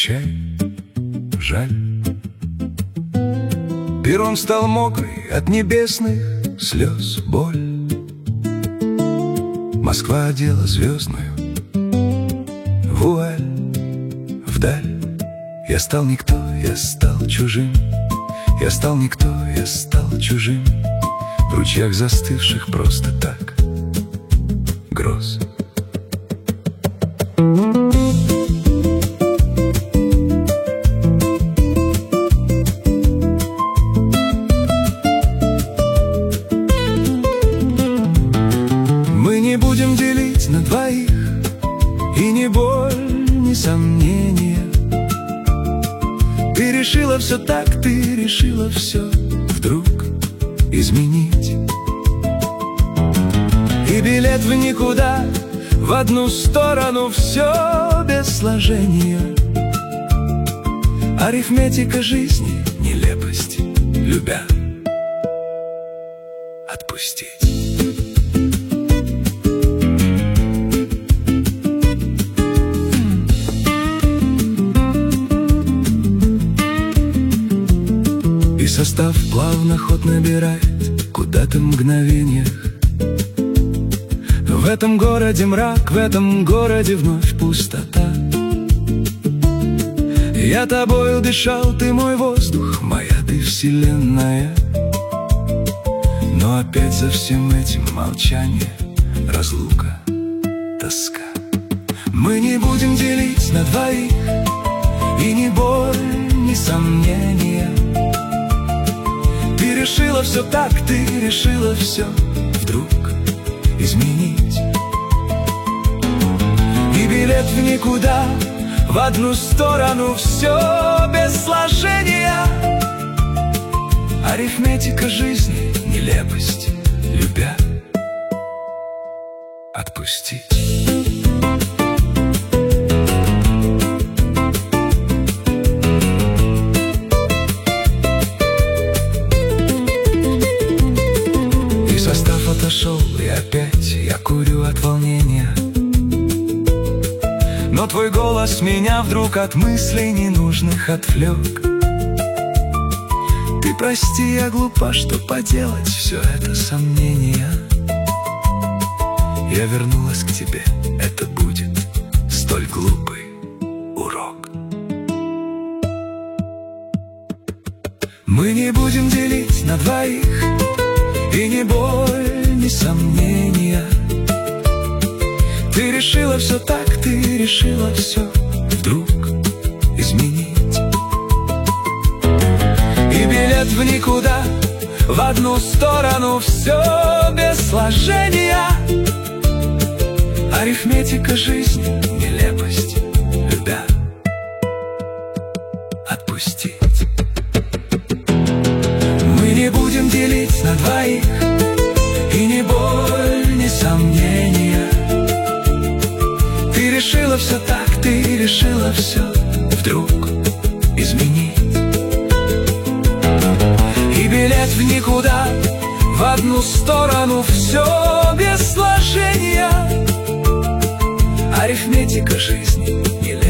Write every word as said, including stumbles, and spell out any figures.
прощай, жаль. Перрон стал мокрый от небесных слез, боль. Москва одела звездную вуаль. Вдаль я стал никто, я стал чужим. Я стал никто, я стал чужим. В ручьях застывших просто так гроз. Мы не будем делить на двоих, и ни боль, ни сомнения. Ты решила все так, ты решила все вдруг изменить. И билет в никуда, в одну сторону, все без сложения. Арифметика жизни, нелепость, любя отпустить. И состав плавно ход набирает куда-то в мгновениях. В этом городе мрак, в этом городе вновь пустота. Я тобою дышал, ты мой воздух, моя ты вселенная. Но опять за всем этим молчание, разлука, тоска. Мы не будем делить на двоих, и ни боль, ни сомнения. Ты решила все так, ты решила все вдруг изменить. И билет в никуда, в одну сторону, все без сложения. Арифметика жизни, нелепость, любя отпустить. Отошел, и опять я курю от волнения. Но твой голос меня вдруг от мыслей ненужных отвлек. Ты прости, я глупа, что поделать, все это сомнения. Я вернулась к тебе, это будет столь глупый урок. Мы не будем делить на двоих, и ни боль, ни сомнения. Ты решила все так, ты решила все вдруг изменить. И билет в никуда, в одну сторону, все без сложения. Арифметика жизни, нелепость, любя отпустить. Мы не будем делить на двоих, и ни боль, ни сомнения. Ты решила все так, ты решила все вдруг изменить. И билет в никуда, в одну сторону, все без сложения. Арифметика жизни, нелепость,